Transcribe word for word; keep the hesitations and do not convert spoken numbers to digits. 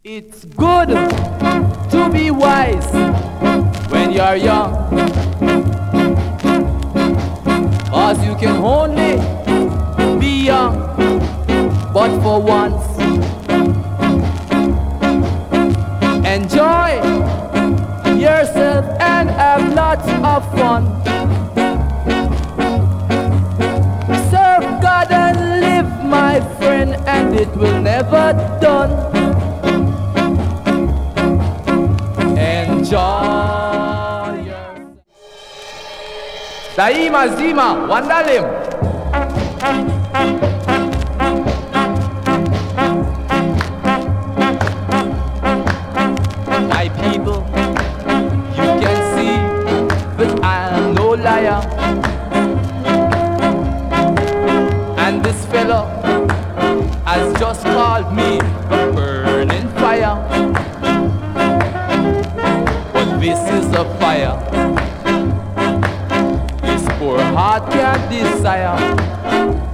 It's good to be wise when you're young, 'cause you can only be young but for once. Enjoy yourself and have lots of fun. Serve God and live, my friend, and it will never done. Enjoy yourself. Daima Zima Wandalim. My people, you can see that I am no liar. And this fellow has just called me a burning fire. But this is a fire his poor heart can't desire.